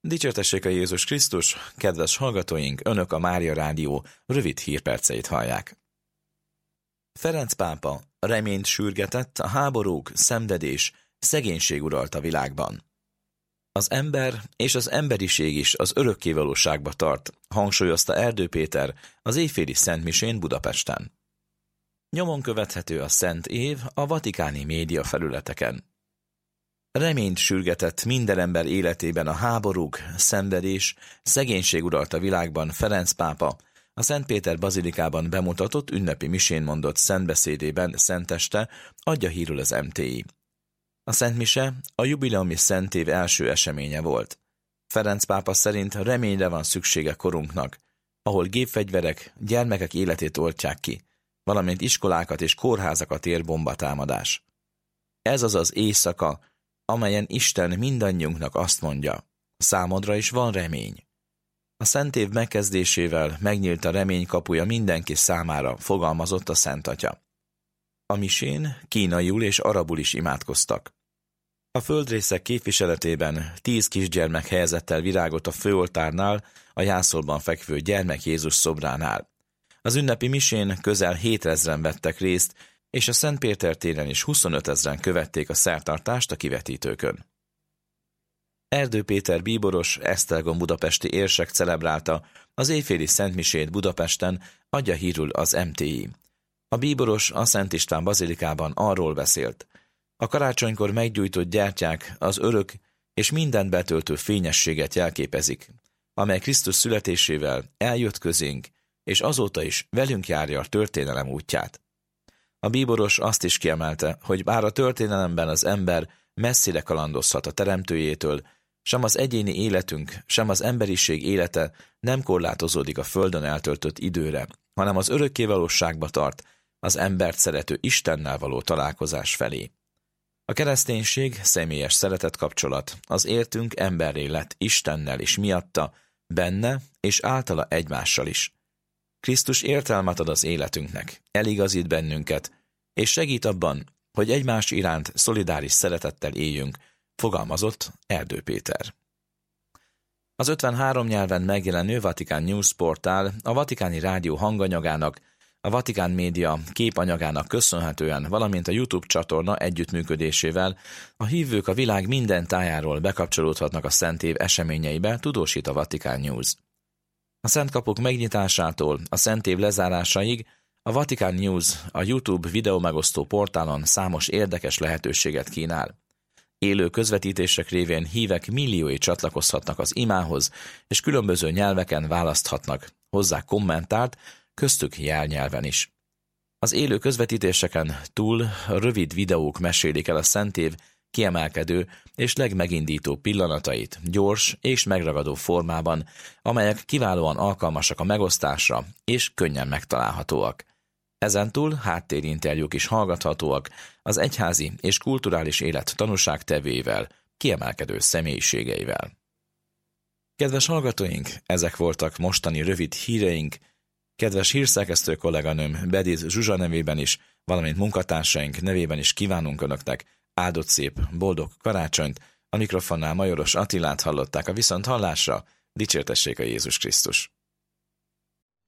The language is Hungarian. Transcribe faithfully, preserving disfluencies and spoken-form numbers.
Dicsértessék a Jézus Krisztus, kedves hallgatóink, Önök a Mária Rádió rövid hírperceit hallják. Ferenc pápa reményt sürgetett, a háborúk, szenvedés, szegénység uralt a világban. Az ember és az emberiség is az örökkévalóságba tart, hangsúlyozta Erdő Péter az éjféli szentmisén Budapesten. Nyomon követhető a Szent Év a vatikáni média felületeken. Reményt sürgetett minden ember életében a háborúk, szenvedés, szegénység uralt a világban Ferenc pápa, a Szent Péter bazilikában bemutatott ünnepi misén mondott szentbeszédében szenteste adja hírül az em té i. A szentmise a jubileumi szentév első eseménye volt. Ferenc pápa szerint reményre van szüksége korunknak, ahol gépfegyverek, gyermekek életét oltják ki, valamint iskolákat és kórházakat ér bombatámadás. Ez az az éjszaka, amelyen Isten mindannyiunknak azt mondja, számodra is van remény. A szentév megkezdésével megnyílt a remény kapuja mindenki számára, fogalmazott a Szent Atya. A misén kínaiul és arabul is imádkoztak. A földrészek képviseletében tíz kisgyermek helyezett el virágot a főoltárnál, a jászolban fekvő gyermek Jézus szobránál. Az ünnepi misén közel hétezren vettek részt, és a Szent Péter téren is huszonötezren követték a szertartást a kivetítőkön. Erdő Péter bíboros, Esztergom budapesti érsek celebrálta az éjféli szentmisét Budapesten, adja hírül az em té i. A bíboros a Szent István bazilikában arról beszélt. A karácsonykor meggyújtott gyertyák az örök és mindent betöltő fényességet jelképezik, amely Krisztus születésével eljött közénk, és azóta is velünk járja a történelem útját. A bíboros azt is kiemelte, hogy bár a történelemben az ember messzire kalandozhat a teremtőjétől, sem az egyéni életünk, sem az emberiség élete nem korlátozódik a földön eltöltött időre, hanem az örökkévalóságba tart, az embert szerető Istennel való találkozás felé. A kereszténység személyes szeretetkapcsolat, az értünk emberré lett Istennel is miatta, benne és általa egymással is. Krisztus értelmet ad az életünknek, eligazít bennünket, és segít abban, hogy egymás iránt szolidáris szeretettel éljünk, fogalmazott Erdő Péter. Az ötvenhárom nyelven megjelenő Vatikán News portál a Vatikáni Rádió hanganyagának, a Vatikán Média képanyagának köszönhetően, valamint a YouTube csatorna együttműködésével a hívők a világ minden tájáról bekapcsolódhatnak a Szent Év eseményeibe, tudósít a Vatikán News. A Szent Kapuk megnyitásától a Szent Év lezárásaig a Vatikán News a YouTube videómegosztó portálon számos érdekes lehetőséget kínál. Élő közvetítések révén hívek milliói csatlakozhatnak az imához, és különböző nyelveken választhatnak hozzá kommentárt, köztük jelnyelven is. Az élő közvetítéseken túl rövid videók mesélik el a Szent Év kiemelkedő és legmegindító pillanatait gyors és megragadó formában, amelyek kiválóan alkalmasak a megosztásra és könnyen megtalálhatóak. Ezentúl háttérinterjúk is hallgathatóak az egyházi és kulturális élet tanúságtevőivel, kiemelkedő személyiségeivel. Kedves hallgatóink, ezek voltak mostani rövid híreink. Kedves hírszerkesztő kolléganőm Bediz Zsuzsa nevében is, valamint munkatársaink nevében is kívánunk Önöknek áldott szép, boldog karácsonyt. A mikrofonnál Majoros Attilát hallották, a viszonthallásra. Dicsértessék a Jézus Krisztus!